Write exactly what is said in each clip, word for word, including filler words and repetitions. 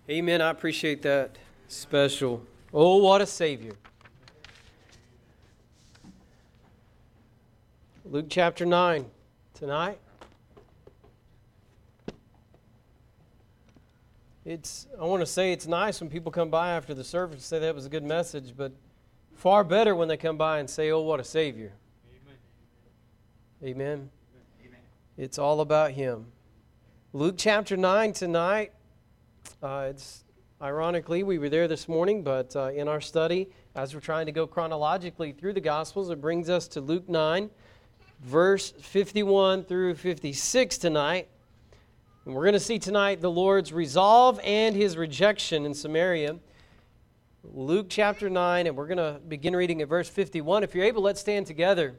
Amen. I appreciate that special. Oh, what a Savior. Luke chapter nine tonight. It's, I want to say it's nice when people come by after the service and say that was a good message, but far better when they come by and say, oh, what a Savior. Amen. Amen. Amen. It's all about Him. Luke chapter nine tonight. Uh, it's ironically, we were there this morning, but uh, in our study, as we're trying to go chronologically through the Gospels, it brings us to Luke nine, verse fifty-one through fifty-six tonight. And we're going to see tonight the Lord's resolve and His rejection in Samaria. Luke chapter nine, and we're going to begin reading at verse fifty-one. If you're able, let's stand together.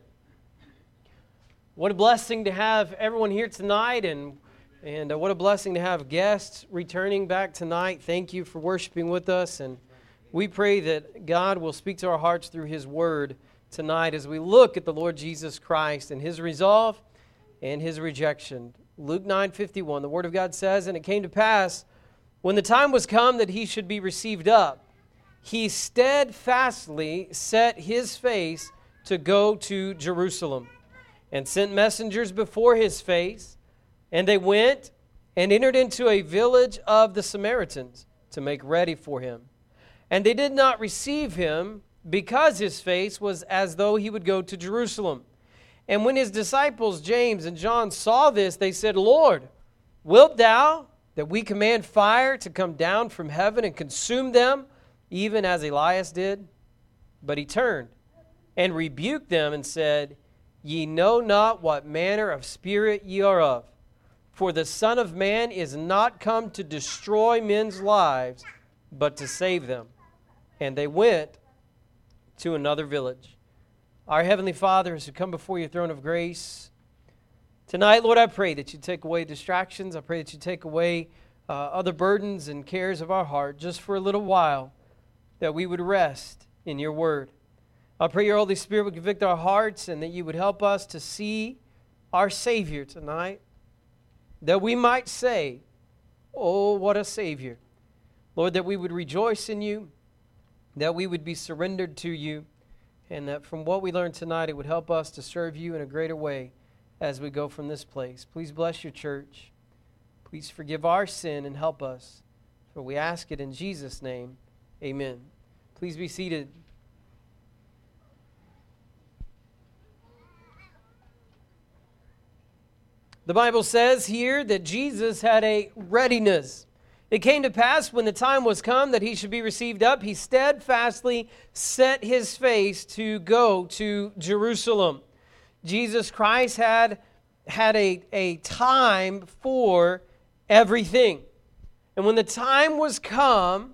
What a blessing to have everyone here tonight, and And uh, what a blessing to have guests returning back tonight. Thank you for worshiping with us. And we pray that God will speak to our hearts through His Word tonight as we look at the Lord Jesus Christ and His resolve and His rejection. Luke nine fifty-one, the Word of God says, "And it came to pass, when the time was come that He should be received up, He steadfastly set His face to go to Jerusalem, and sent messengers before His face. And they went and entered into a village of the Samaritans to make ready for Him. And they did not receive Him, because His face was as though He would go to Jerusalem. And when His disciples James and John saw this, they said, Lord, wilt Thou that we command fire to come down from heaven and consume them, even as Elias did? But He turned and rebuked them and said, Ye know not what manner of spirit ye are of. For the Son of Man is not come to destroy men's lives, but to save them. And they went to another village." Our Heavenly Father, as we come before your throne of grace, tonight, Lord, I pray that you take away distractions. I pray that you take away uh, other burdens and cares of our heart just for a little while, that we would rest in your word. I pray your Holy Spirit would convict our hearts and that you would help us to see our Savior tonight, that we might say, oh, what a Savior. Lord, that we would rejoice in you, that we would be surrendered to you, and that from what we learned tonight, it would help us to serve you in a greater way as we go from this place. Please bless your church. Please forgive our sin and help us. For we ask it in Jesus' name. Amen. Please be seated. The Bible says here that Jesus had a readiness. It came to pass when the time was come that He should be received up, He steadfastly set His face to go to Jerusalem. Jesus Christ had, had a, a time for everything. And when the time was come,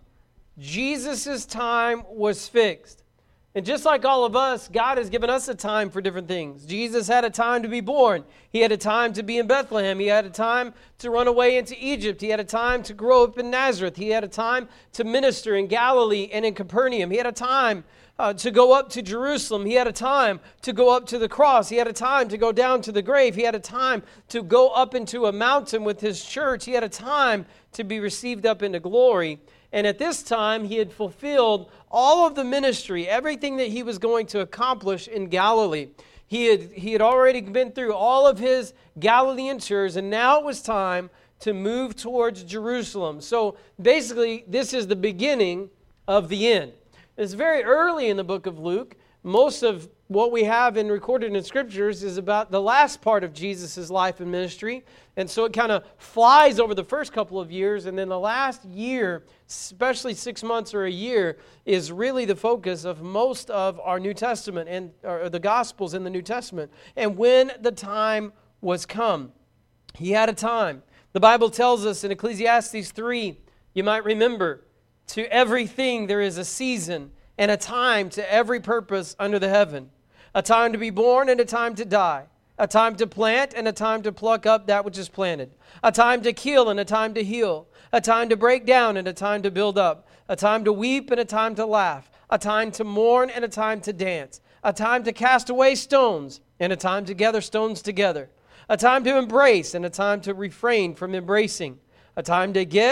Jesus' time was fixed. And just like all of us, God has given us a time for different things. Jesus had a time to be born. He had a time to be in Bethlehem. He had a time to run away into Egypt. He had a time to grow up in Nazareth. He had a time to minister in Galilee and in Capernaum. He had a time uh, to go up to Jerusalem. He had a time to go up to the cross. He had a time to go down to the grave. He had a time to go up into a mountain with His church. He had a time to be received up into glory. And at this time, He had fulfilled all of the ministry, everything that He was going to accomplish in Galilee. He had, he had already been through all of His Galilean tours, and now it was time to move towards Jerusalem. So basically, this is the beginning of the end. It's very early in the book of Luke. Most of what we have in recorded in Scriptures is about the last part of Jesus' life and ministry. And so it kind of flies over the first couple of years, and then the last year, especially six months or a year, is really the focus of most of our New Testament and or the Gospels in the New Testament. And when the time was come, He had a time. The Bible tells us in Ecclesiastes three, you might remember, to everything there is a season and a time to every purpose under the heaven. A time to be born and a time to die. A time to plant and a time to pluck up that which is planted. A time to kill and a time to heal. A time to break down and a time to build up. A time to weep and a time to laugh. A time to mourn and a time to dance. A time to cast away stones and a time to gather stones together. A time to embrace and a time to refrain from embracing. A time to get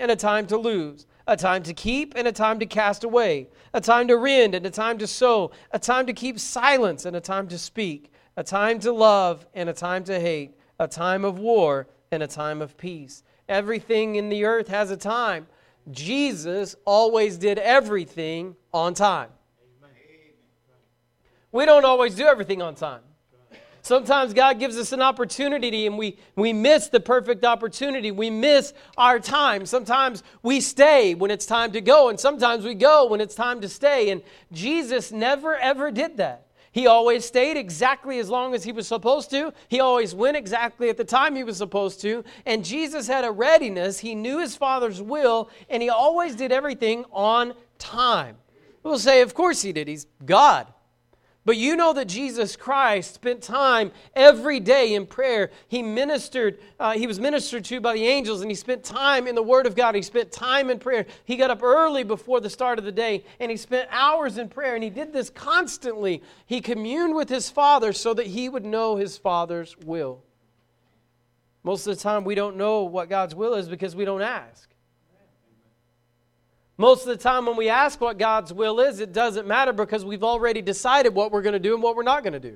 and a time to lose, a time to keep and a time to cast away, a time to rend and a time to sow, a time to keep silence and a time to speak, a time to love and a time to hate, a time of war and a time of peace. Everything in the earth has a time. Jesus always did everything on time. We don't always do everything on time. Sometimes God gives us an opportunity and we, we miss the perfect opportunity. We miss our time. Sometimes we stay when it's time to go, and sometimes we go when it's time to stay. And Jesus never, ever did that. He always stayed exactly as long as He was supposed to. He always went exactly at the time He was supposed to. And Jesus had a readiness. He knew His Father's will, and He always did everything on time. We'll say, of course He did. He's God. But you know that Jesus Christ spent time every day in prayer. He ministered, uh, he was ministered to by the angels, and He spent time in the Word of God. He spent time in prayer. He got up early before the start of the day, and He spent hours in prayer, and He did this constantly. He communed with His Father so that He would know His Father's will. Most of the time, we don't know what God's will is because we don't ask. Most of the time when we ask what God's will is, it doesn't matter because we've already decided what we're going to do and what we're not going to do.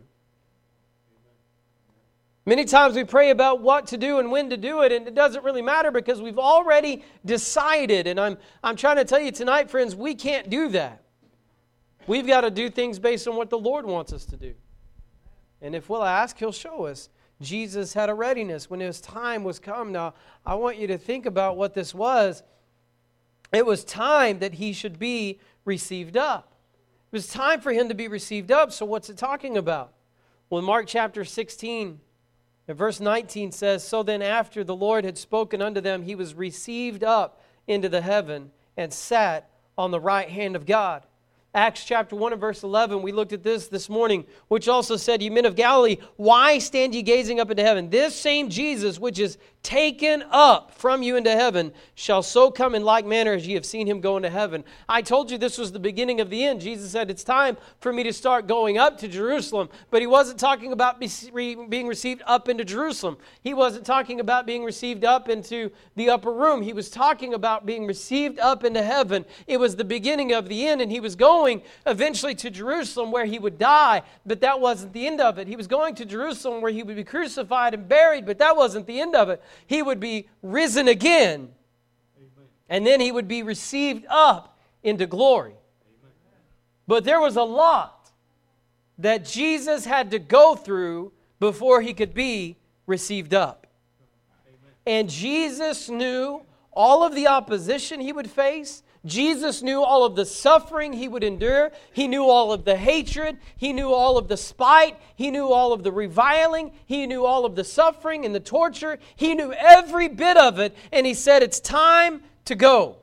Many times we pray about what to do and when to do it, and it doesn't really matter because we've already decided. And I'm, I'm trying to tell you tonight, friends, we can't do that. We've got to do things based on what the Lord wants us to do. And if we'll ask, He'll show us. Jesus had a readiness when His time was come. Now, I want you to think about what this was. It was time that He should be received up. It was time for Him to be received up. So what's it talking about? Well, in Mark chapter sixteen, and verse nineteen says, "So then after the Lord had spoken unto them, He was received up into the heaven and sat on the right hand of God." Acts chapter one and verse eleven, we looked at this this morning, which also said, "Ye men of Galilee, why stand ye gazing up into heaven? This same Jesus, which is taken up from you into heaven, shall so come in like manner as ye have seen Him go into heaven." I told you this was the beginning of the end. Jesus said, it's time for me to start going up to Jerusalem. But He wasn't talking about being received up into Jerusalem. He wasn't talking about being received up into the upper room. He was talking about being received up into heaven. It was the beginning of the end, and He was going eventually to Jerusalem where He would die, but that wasn't the end of it. He was going to Jerusalem where He would be crucified and buried, but that wasn't the end of it. He would be risen again, Amen. And then He would be received up into glory. Amen. But there was a lot that Jesus had to go through before He could be received up. Amen. And Jesus knew all of the opposition He would face. Jesus knew all of the suffering He would endure. He knew all of the hatred. He knew all of the spite. He knew all of the reviling. He knew all of the suffering and the torture. He knew every bit of it. And He said, it's time to go.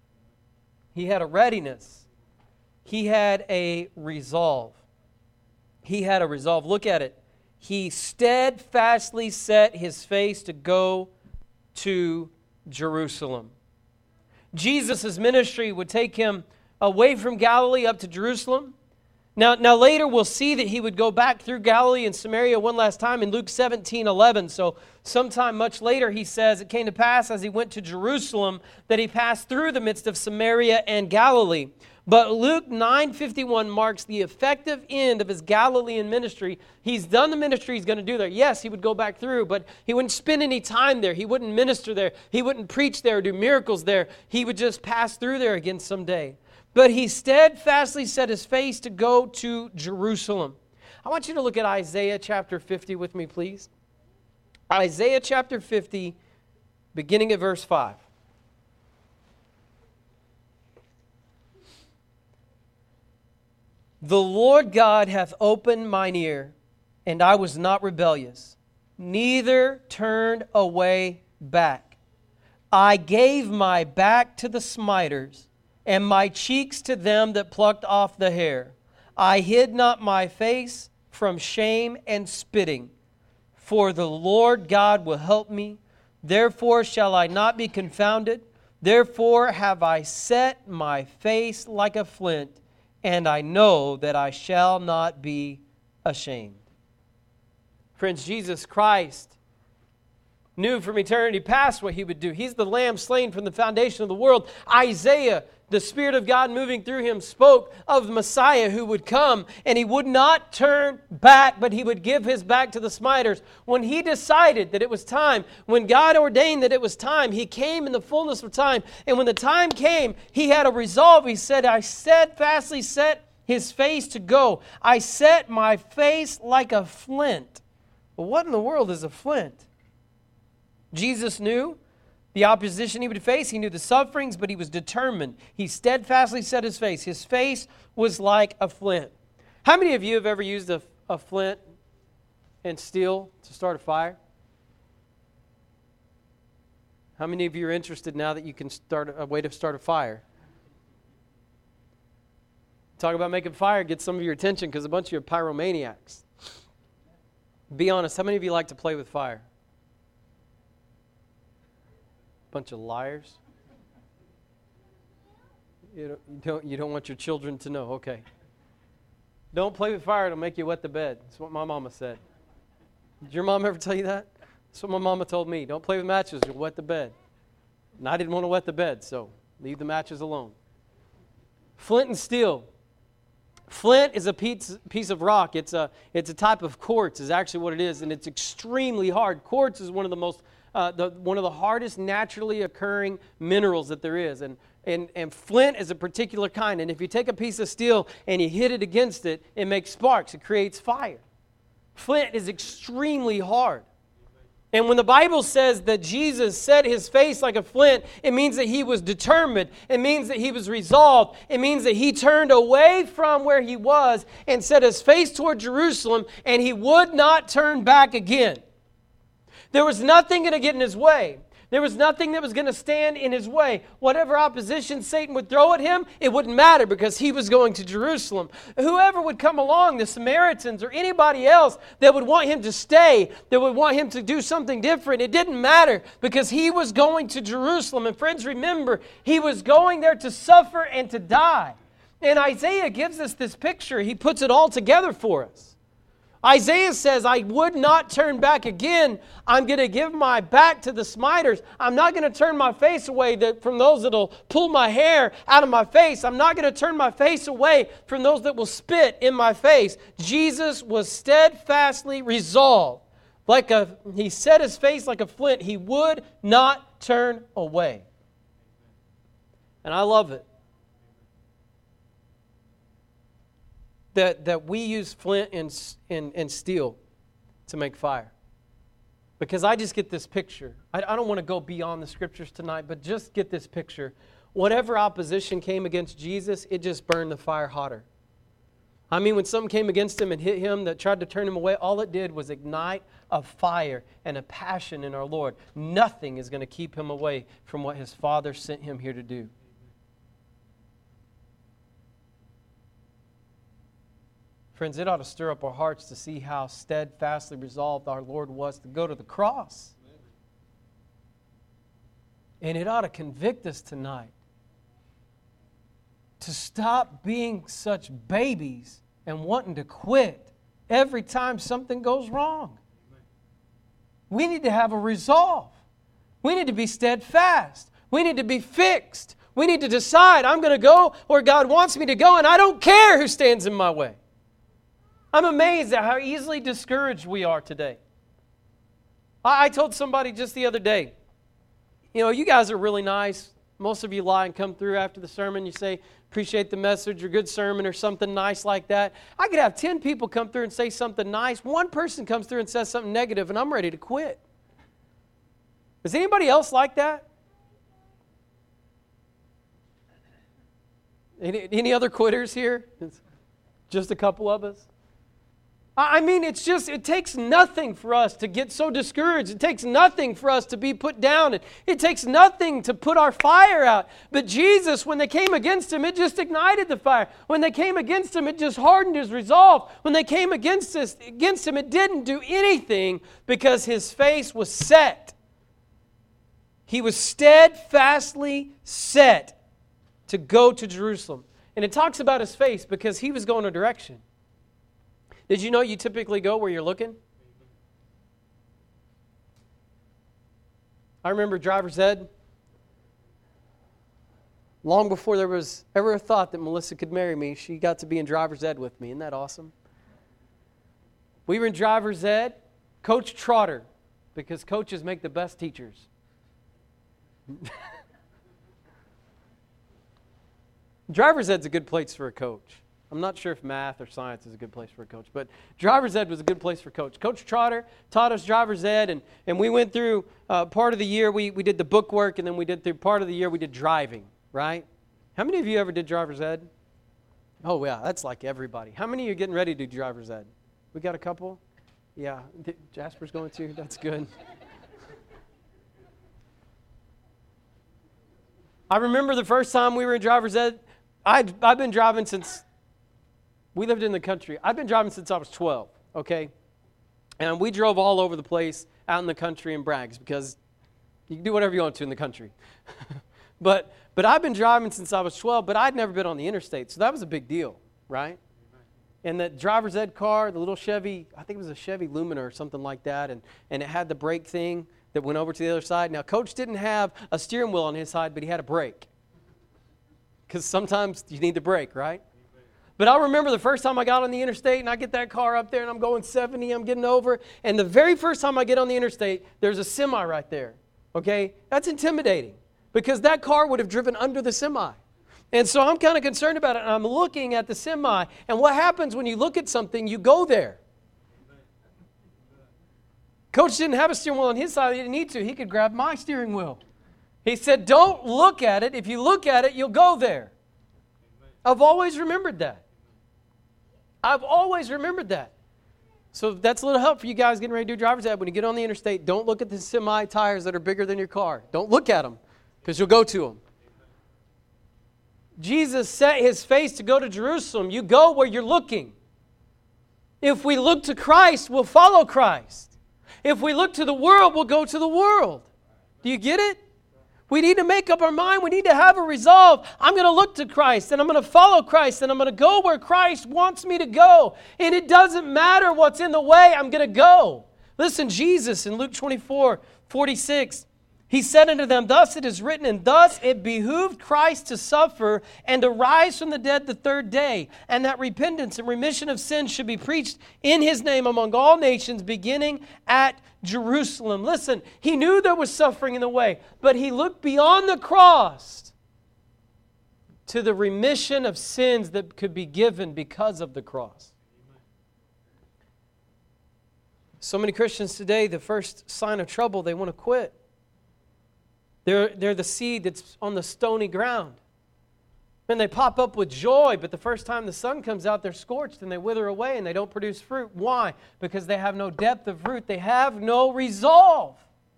He had a readiness. He had a resolve. He had a resolve. Look at it. He steadfastly set His face to go to Jerusalem. Jesus' ministry would take Him away from Galilee up to Jerusalem. Now, now later we'll see that He would go back through Galilee and Samaria one last time in Luke seventeen eleven. So sometime much later He says, it came to pass as He went to Jerusalem that He passed through the midst of Samaria and Galilee. But Luke nine fifty-one marks the effective end of His Galilean ministry. He's done the ministry He's going to do there. Yes, He would go back through, but He wouldn't spend any time there. He wouldn't minister there. He wouldn't preach there or do miracles there. He would just pass through there again someday. But He steadfastly set His face to go to Jerusalem. I want you to look at Isaiah chapter fifty with me, please. Isaiah chapter fifty, beginning at verse five. "The Lord God hath opened mine ear, and I was not rebellious, neither turned away back. I gave my back to the smiters, and my cheeks to them that plucked off the hair. I hid not my face from shame and spitting. For the Lord God will help me. Therefore shall I not be confounded. Therefore have I set my face like a flint, and I know that I shall not be ashamed." Friends, Jesus Christ knew from eternity past what he would do. He's the Lamb slain from the foundation of the world. Isaiah, the Spirit of God moving through him, spoke of the Messiah who would come, and he would not turn back, but he would give his back to the smiters. When he decided that it was time, when God ordained that it was time, he came in the fullness of time. And when the time came, he had a resolve. He said, I steadfastly set his face to go. I set my face like a flint. Well, what in the world is a flint? Jesus knew the opposition he would face. He knew the sufferings, but he was determined. He steadfastly set his face. His face was like a flint. How many of you have ever used a, a flint and steel to start a fire? How many of you are interested now that you can start a way to start a fire? Talk about making fire, get some of your attention because a bunch of you are pyromaniacs. Be honest, how many of you like to play with fire? Bunch of liars. You don't, you don't, you don't want your children to know. Okay. Don't play with fire. It'll make you wet the bed. That's what my mama said. Did your mom ever tell you that? That's what my mama told me. Don't play with matches. You'll wet the bed. And I didn't want to wet the bed, so leave the matches alone. Flint and steel. Flint is a piece, piece of rock. It's a, it's a type of quartz is actually what it is, and it's extremely hard. Quartz is one of the most Uh, the, one of the hardest naturally occurring minerals that there is. And, and, and flint is a particular kind. And if you take a piece of steel and you hit it against it, it makes sparks. It creates fire. Flint is extremely hard. And when the Bible says that Jesus set his face like a flint, it means that he was determined. It means that he was resolved. It means that he turned away from where he was and set his face toward Jerusalem, and he would not turn back again. There was nothing going to get in his way. There was nothing that was going to stand in his way. Whatever opposition Satan would throw at him, it wouldn't matter because he was going to Jerusalem. Whoever would come along, the Samaritans or anybody else that would want him to stay, that would want him to do something different, it didn't matter because he was going to Jerusalem. And friends, remember, he was going there to suffer and to die. And Isaiah gives us this picture. He puts it all together for us. Isaiah says, I would not turn back again. I'm going to give my back to the smiters. I'm not going to turn my face away from those that will pull my hair out of my face. I'm not going to turn my face away from those that will spit in my face. Jesus was steadfastly resolved. Like a, he set his face like a flint. He would not turn away. And I love it. That, that we use flint and, and, and steel to make fire. Because I just get this picture. I, I don't want to go beyond the scriptures tonight, but just get this picture. Whatever opposition came against Jesus, it just burned the fire hotter. I mean, when something came against him and hit him that tried to turn him away, all it did was ignite a fire and a passion in our Lord. Nothing is going to keep him away from what his Father sent him here to do. Friends, it ought to stir up our hearts to see how steadfastly resolved our Lord was to go to the cross. And it ought to convict us tonight to stop being such babies and wanting to quit every time something goes wrong. We need to have a resolve. We need to be steadfast. We need to be fixed. We need to decide, I'm going to go where God wants me to go, and I don't care who stands in my way. I'm amazed at how easily discouraged we are today. I, I told somebody just the other day, you know, you guys are really nice. Most of you lie and come through after the sermon. You say, appreciate the message or good sermon or something nice like that. I could have ten people come through and say something nice. One person comes through and says something negative, and I'm ready to quit. Is anybody else like that? Any, any other quitters here? It's just a couple of us. I mean, it's just, it takes nothing for us to get so discouraged. It takes nothing for us to be put down. It, it takes nothing to put our fire out. But Jesus, when they came against him, it just ignited the fire. When they came against him, it just hardened his resolve. When they came against us, against him, it didn't do anything because his face was set. He was steadfastly set to go to Jerusalem. And it talks about his face because he was going a direction. Did you know you typically go where you're looking? I remember driver's ed. Long before there was ever a thought that Melissa could marry me, she got to be in driver's ed with me. Isn't that awesome? We were in driver's ed. Coach Trotter, because coaches make the best teachers. Driver's ed's a good place for a coach. I'm not sure if math or science is a good place for a coach, but driver's ed was a good place for coach. Coach Trotter taught us driver's ed, and, and we went through uh, part of the year, we, we did the book work, and then we did through part of the year, we did driving, right? How many of you ever did driver's ed? Oh, yeah, that's like everybody. How many of you are getting ready to do driver's ed? We got a couple? Yeah, Jasper's going to? That's good. I remember the first time we were in driver's ed, I'd, I've been driving since, we lived in the country. I've been driving since I was twelve, okay? And we drove all over the place out in the country in Braggs because you can do whatever you want to in the country. but but I've been driving since I was twelve, but I'd never been on the interstate, so that was a big deal, right? And that driver's ed car, the little Chevy, I think it was a Chevy Lumina or something like that, and, and it had the brake thing that went over to the other side. Now, Coach didn't have a steering wheel on his side, but he had a brake. Because sometimes you need the brake, right? But I remember the first time I got on the interstate and I get that car up there and I'm going seventy, I'm getting over. And the very first time I get on the interstate, there's a semi right there. Okay? That's intimidating because that car would have driven under the semi. And so I'm kind of concerned about it. And I'm looking at the semi. And what happens when you look at something, you go there. Coach didn't have a steering wheel on his side. He didn't need to. He could grab my steering wheel. He said, don't look at it. If you look at it, you'll go there. I've always remembered that. I've always remembered that. So that's a little help for you guys getting ready to do driver's ed. When you get on the interstate, don't look at the semi tires that are bigger than your car. Don't look at them because you'll go to them. Jesus set his face to go to Jerusalem. You go where you're looking. If we look to Christ, we'll follow Christ. If we look to the world, we'll go to the world. Do you get it? We need to make up our mind. We need to have a resolve. I'm going to look to Christ, and I'm going to follow Christ, and I'm going to go where Christ wants me to go. And it doesn't matter what's in the way, I'm going to go. Listen, Jesus in Luke twenty-four forty-six, he said unto them, thus it is written, and thus it behooved Christ to suffer and to rise from the dead the third day, and that repentance and remission of sins should be preached in his name among all nations, beginning at Jerusalem. Listen, he knew there was suffering in the way, but he looked beyond the cross to the remission of sins that could be given because of the cross. So many Christians today, the first sign of trouble, they want to quit. They're, they're the seed that's on the stony ground. And they pop up with joy, but the first time the sun comes out, they're scorched and they wither away and they don't produce fruit. Why? Because they have no depth of root. They have no resolve.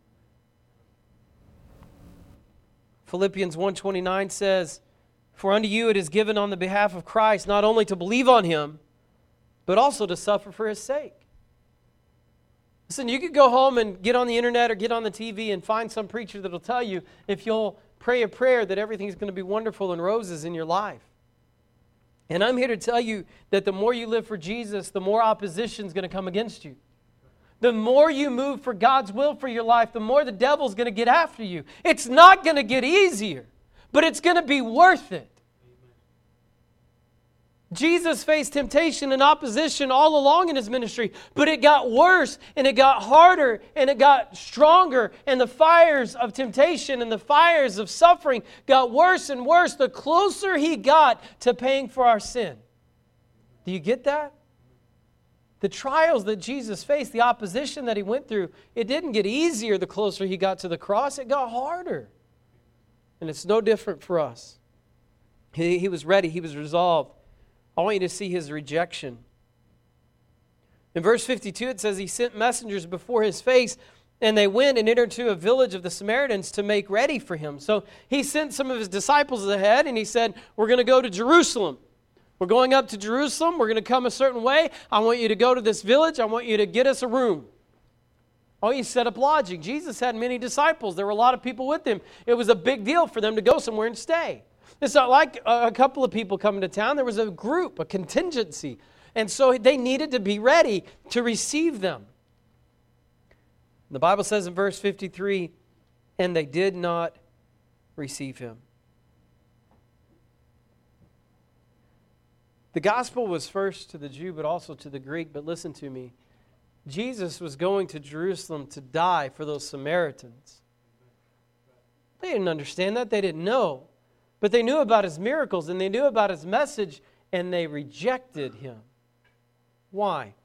Philippians one twenty-nine says, for unto you it is given on the behalf of Christ not only to believe on him, but also to suffer for his sake. Listen, you could go home and get on the internet or get on the T V and find some preacher that will tell you if you'll pray a prayer that everything's going to be wonderful and roses in your life. And I'm here to tell you that the more you live for Jesus, the more opposition is going to come against you. The more you move for God's will for your life, the more the devil's going to get after you. It's not going to get easier, but it's going to be worth it. Jesus faced temptation and opposition all along in his ministry, but it got worse and it got harder and it got stronger, and the fires of temptation and the fires of suffering got worse and worse the closer he got to paying for our sin. Do you get that? The trials that Jesus faced, the opposition that he went through, it didn't get easier the closer he got to the cross. It got harder. And it's no different for us. He, he was ready. He was resolved. I want you to see his rejection. In verse fifty-two, it says, he sent messengers before his face, and they went and entered into a village of the Samaritans to make ready for him. So he sent some of his disciples ahead, and he said, we're going to go to Jerusalem. We're going up to Jerusalem. We're going to come a certain way. I want you to go to this village. I want you to get us a room. I want you to set up lodging. Jesus had many disciples. There were a lot of people with him. It was a big deal for them to go somewhere and stay. It's not like a couple of people coming to town. There was a group, a contingency. And so they needed to be ready to receive them. The Bible says in verse fifty-three, and they did not receive him. The gospel was first to the Jew, but also to the Greek. But listen to me. Jesus was going to Jerusalem to die for those Samaritans. They didn't understand that. They didn't know. But they knew about his miracles, and they knew about his message, and they rejected him. Why?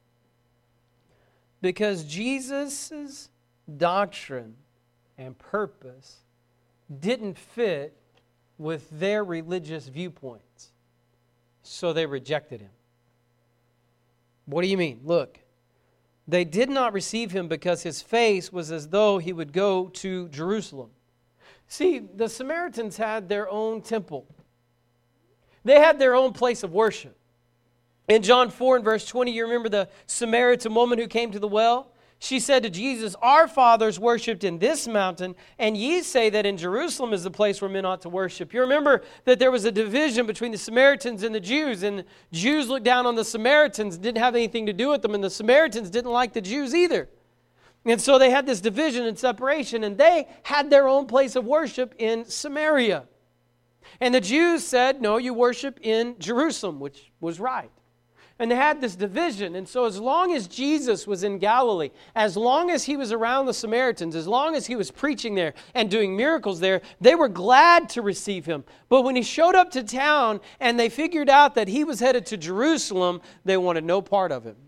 Because Jesus' doctrine and purpose didn't fit with their religious viewpoints. So they rejected him. What do you mean? Look, they did not receive him because his face was as though he would go to Jerusalem. See, the Samaritans had their own temple. They had their own place of worship. In John four and verse twenty, you remember the Samaritan woman who came to the well? She said to Jesus, "Our fathers worshipped in this mountain, and ye say that in Jerusalem is the place where men ought to worship." You remember that there was a division between the Samaritans and the Jews, and the Jews looked down on the Samaritans, didn't have anything to do with them, and the Samaritans didn't like the Jews either. And so they had this division and separation, and they had their own place of worship in Samaria. And the Jews said, "No, you worship in Jerusalem," which was right. And they had this division. And so as long as Jesus was in Galilee, as long as he was around the Samaritans, as long as he was preaching there and doing miracles there, they were glad to receive him. But when he showed up to town and they figured out that he was headed to Jerusalem, they wanted no part of him.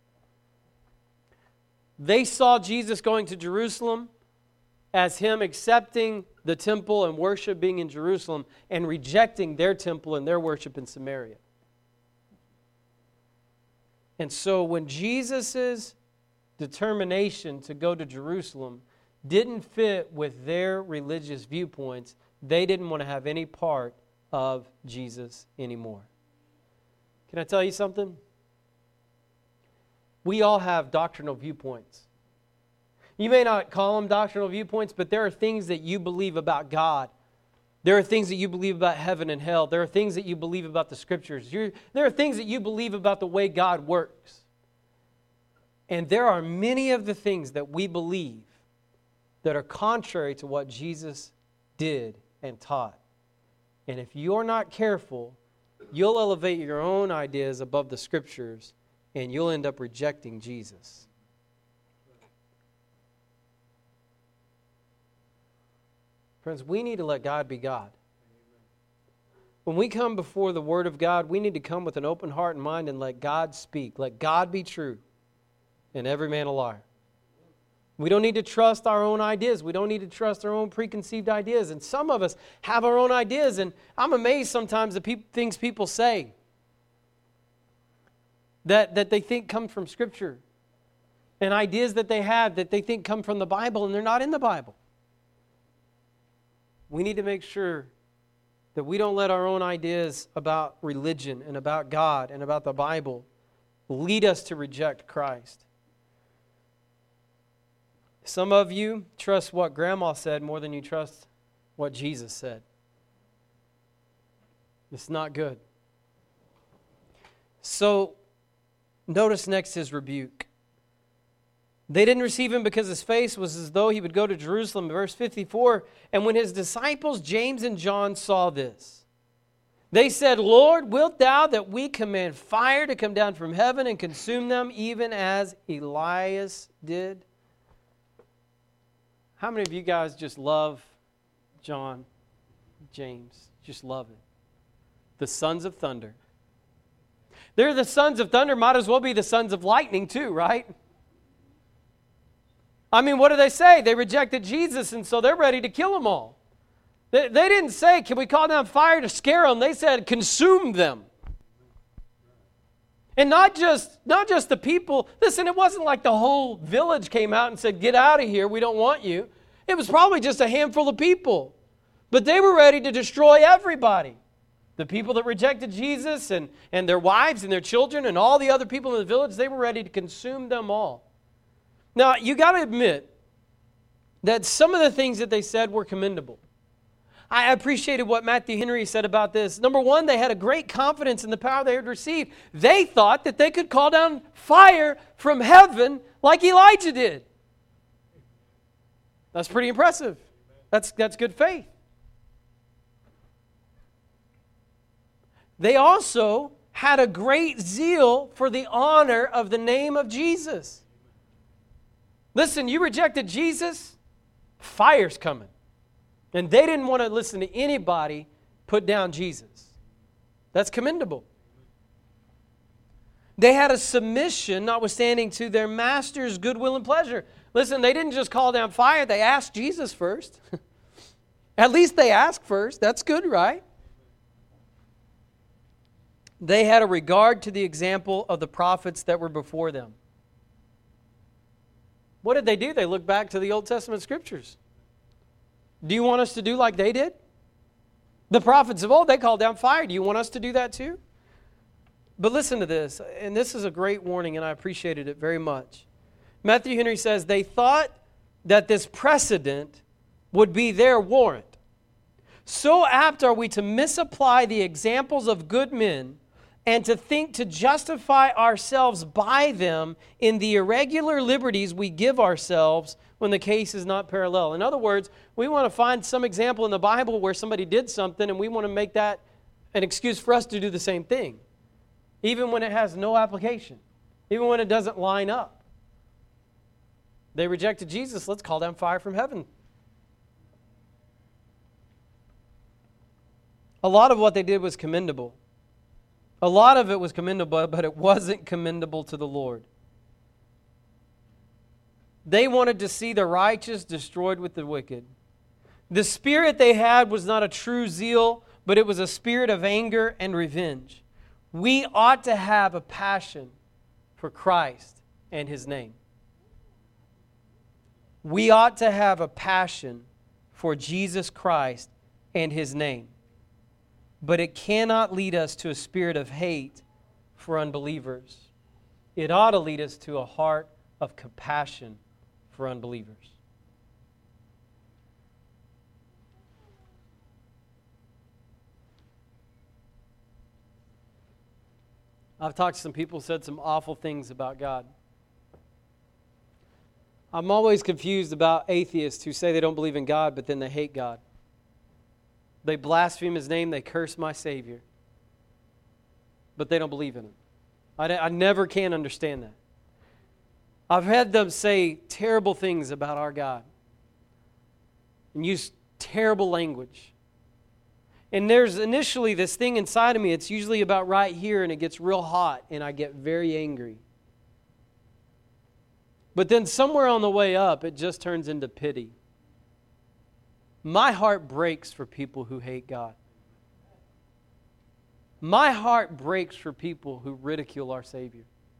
They saw Jesus going to Jerusalem as him accepting the temple and worship being in Jerusalem and rejecting their temple and their worship in Samaria. And so when Jesus' determination to go to Jerusalem didn't fit with their religious viewpoints, they didn't want to have any part of Jesus anymore. Can I tell you something? We all have doctrinal viewpoints. You may not call them doctrinal viewpoints, but there are things that you believe about God. There are things that you believe about heaven and hell. There are things that you believe about the Scriptures. You're, there are things that you believe about the way God works. And there are many of the things that we believe that are contrary to what Jesus did and taught. And if you're not careful, you'll elevate your own ideas above the Scriptures, and you'll end up rejecting Jesus. Friends, we need to let God be God. When we come before the Word of God, we need to come with an open heart and mind and let God speak. Let God be true and every man a liar. We don't need to trust our own ideas. We don't need to trust our own preconceived ideas. And some of us have our own ideas, and I'm amazed sometimes at pe- things people say that, that they think come from Scripture, and ideas that they have that they think come from the Bible, and they're not in the Bible. We need to make sure that we don't let our own ideas about religion and about God and about the Bible lead us to reject Christ. Some of you trust what Grandma said more than you trust what Jesus said. It's not good. So, notice next his rebuke. They didn't receive him because his face was as though he would go to Jerusalem. Verse fifty-four, and when his disciples James and John saw this, they said, "Lord, wilt thou that we command fire to come down from heaven and consume them, even as Elias did?" How many of you guys just love John, James? Just love it. The sons of thunder. They're the sons of thunder, might as well be the sons of lightning too, right? I mean, what do they say? They rejected Jesus, and so they're ready to kill them all. They, they didn't say, "Can we call down fire to scare them?" They said, "Consume them." And not just, not just the people. Listen, it wasn't like the whole village came out and said, "Get out of here, we don't want you." It was probably just a handful of people. But they were ready to destroy everybody. The people that rejected Jesus and, and their wives and their children and all the other people in the village, they were ready to consume them all. Now, you got to admit that some of the things that they said were commendable. I appreciated what Matthew Henry said about this. Number one, they had a great confidence in the power they had received. They thought that they could call down fire from heaven like Elijah did. That's pretty impressive. That's, that's good faith. They also had a great zeal for the honor of the name of Jesus. Listen, you rejected Jesus, fire's coming. And they didn't want to listen to anybody put down Jesus. That's commendable. They had a submission, notwithstanding to their master's goodwill and pleasure. Listen, they didn't just call down fire. They asked Jesus first. At least they asked first. That's good, right? They had a regard to the example of the prophets that were before them. What did they do? They looked back to the Old Testament scriptures. Do you want us to do like they did? The prophets of old, they called down fire. Do you want us to do that too? But listen to this, and this is a great warning, and I appreciated it very much. Matthew Henry says, they thought that this precedent would be their warrant. So apt are we to misapply the examples of good men and to think to justify ourselves by them in the irregular liberties we give ourselves when the case is not parallel. In other words, we want to find some example in the Bible where somebody did something and we want to make that an excuse for us to do the same thing, even when it has no application, even when it doesn't line up. They rejected Jesus. Let's call down fire from heaven. A lot of what they did was commendable. A lot of it was commendable, but it wasn't commendable to the Lord. They wanted to see the righteous destroyed with the wicked. The spirit they had was not a true zeal, but it was a spirit of anger and revenge. We ought to have a passion for Christ and His name. We ought to have a passion for Jesus Christ and His name. But it cannot lead us to a spirit of hate for unbelievers. It ought to lead us to a heart of compassion for unbelievers. I've talked to some people who said some awful things about God. I'm always confused about atheists who say they don't believe in God, but then they hate God. They blaspheme His name, they curse my Savior, but they don't believe in Him. I, I never can understand that. I've had them say terrible things about our God and use terrible language. And there's initially this thing inside of me, it's usually about right here, and it gets real hot, and I get very angry. But then somewhere on the way up, it just turns into pity. My heart breaks for people who hate God. My heart breaks for people who ridicule our Savior.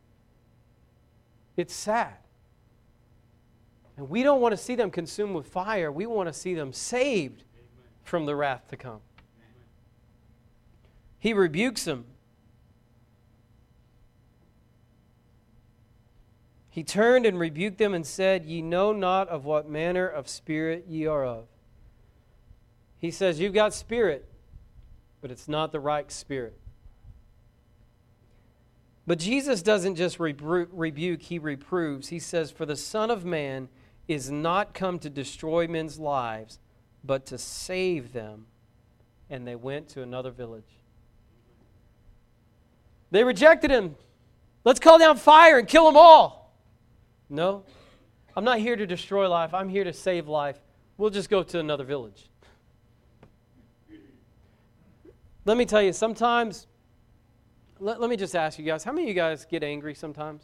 It's sad. And we don't want to see them consumed with fire. We want to see them saved from the wrath to come. He rebukes them. He turned and rebuked them and said, Ye know not of what manner of spirit ye are of. He says, you've got spirit, but it's not the right spirit. But Jesus doesn't just rebu- rebuke, He reproves. He says, for the Son of Man is not come to destroy men's lives, but to save them. And they went to another village. They rejected Him. Let's call down fire and kill them all. No, I'm not here to destroy life. I'm here to save life. We'll just go to another village. Let me tell you, sometimes, let, let me just ask you guys, how many of you guys get angry sometimes?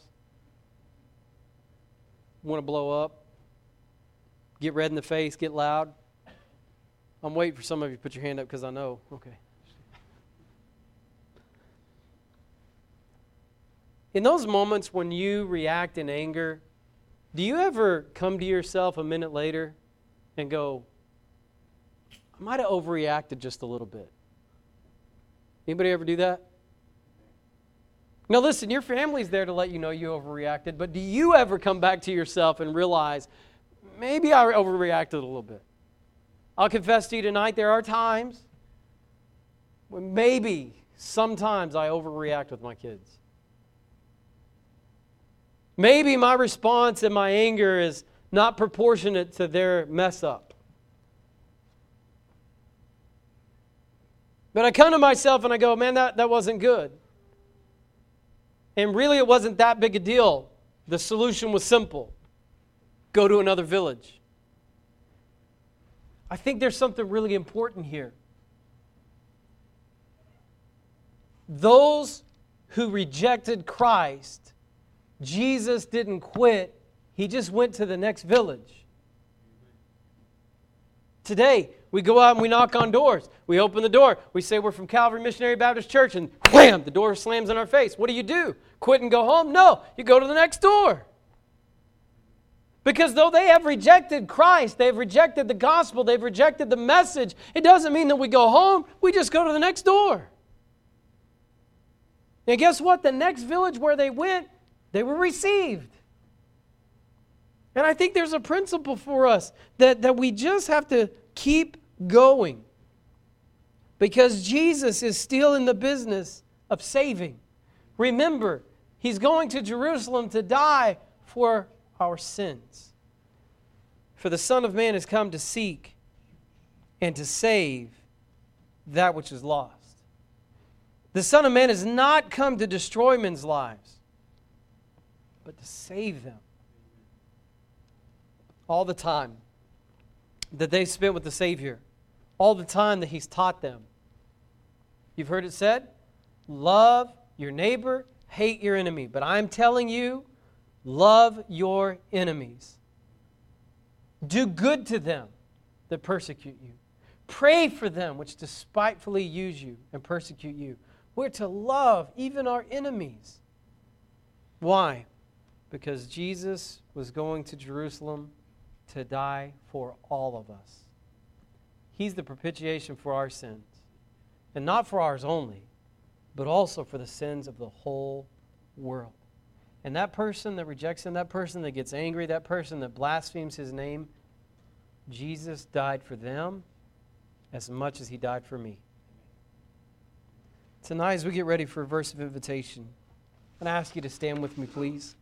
Want to blow up? Get red in the face, get loud? I'm waiting for some of you to put your hand up because I know. Okay. In those moments when you react in anger, do you ever come to yourself a minute later and go, I might have overreacted just a little bit? Anybody ever do that? Now listen, your family's there to let you know you overreacted, but do you ever come back to yourself and realize, maybe I overreacted a little bit? I'll confess to you tonight, there are times when maybe sometimes I overreact with my kids. Maybe my response and my anger is not proportionate to their mess up. But I come to myself and I go, man, that, that wasn't good. And really it wasn't that big a deal. The solution was simple. Go to another village. I think there's something really important here. Those who rejected Christ, Jesus didn't quit. He just went to the next village. Today, we go out and we knock on doors. We open the door. We say we're from Calvary Missionary Baptist Church, and wham, the door slams in our face. What do you do? Quit and go home? No, you go to the next door. Because though they have rejected Christ, they've rejected the gospel, they've rejected the message, it doesn't mean that we go home. We just go to the next door. And guess what? The next village where they went, they were received. And I think there's a principle for us that, that we just have to keep going. Because Jesus is still in the business of saving. Remember, He's going to Jerusalem to die for our sins. For the Son of Man has come to seek and to save that which is lost. The Son of Man has not come to destroy men's lives, but to save them. All the time that they spent with the Savior, all the time that He's taught them. You've heard it said, love your neighbor, hate your enemy. But I'm telling you, love your enemies. Do good to them that persecute you. Pray for them which despitefully use you and persecute you. We're to love even our enemies. Why? Because Jesus was going to Jerusalem to die for all of us. He's the propitiation for our sins. And not for ours only, but also for the sins of the whole world. And that person that rejects Him, that person that gets angry, that person that blasphemes His name, Jesus died for them as much as He died for me. Tonight, as we get ready for a verse of invitation, I'm going to ask you to stand with me, please.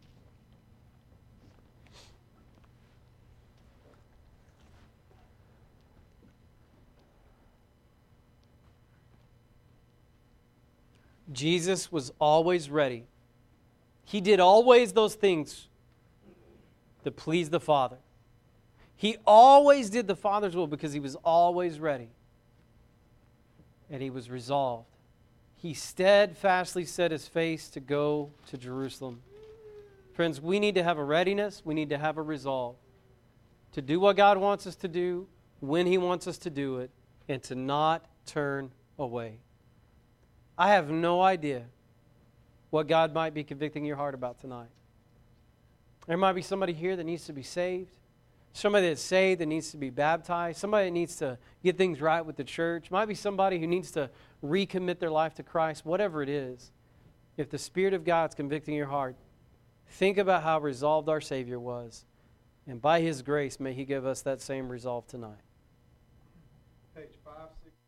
Jesus was always ready. He did always those things that pleased the Father. He always did the Father's will because He was always ready. And He was resolved. He steadfastly set His face to go to Jerusalem. Friends, we need to have a readiness. We need to have a resolve to do what God wants us to do, when He wants us to do it, and to not turn away. I have no idea what God might be convicting your heart about tonight. There might be somebody here that needs to be saved. Somebody that's saved that needs to be baptized. Somebody that needs to get things right with the church. Might be somebody who needs to recommit their life to Christ. Whatever it is, if the Spirit of God's convicting your heart, think about how resolved our Savior was. And by His grace, may He give us that same resolve tonight. Page five, six.